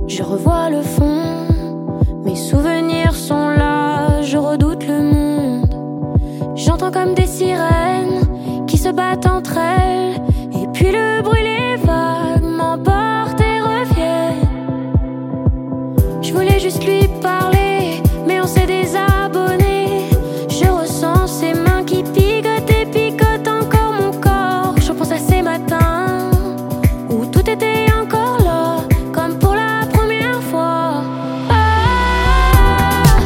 Je revois le fond, mes souvenirs sont là, je redoute le monde. J'entends comme des sirènes qui se battent entre elles, et puis le bruit, les vagues m'emportent et reviennent. Je voulais juste lui parler, mais on s'est désabonné. Je ressens ses mains qui picotent et picotent encore mon corps. Je pense à ces matins où tout était encore là, comme pour la première fois. Ah,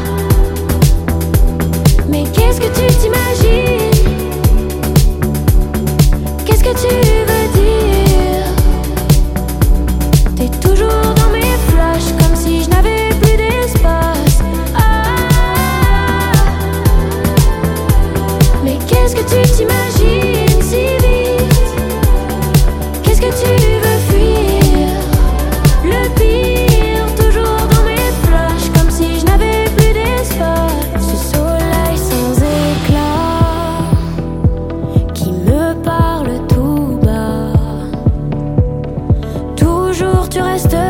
mais qu'est-ce que tu t'imagines? Qu'est-ce que tu veux dire? T'es toujours dans mes flashs, comme si je n'avais plus d'espace. Ah, mais qu'est-ce que tu t'imagines si vite? Qu'est-ce que tu veux fuir? Le pire, toujours dans mes flashs, comme si je n'avais plus d'espace. Ce soleil sans éclat qui me parle tout bas. Toujours tu restes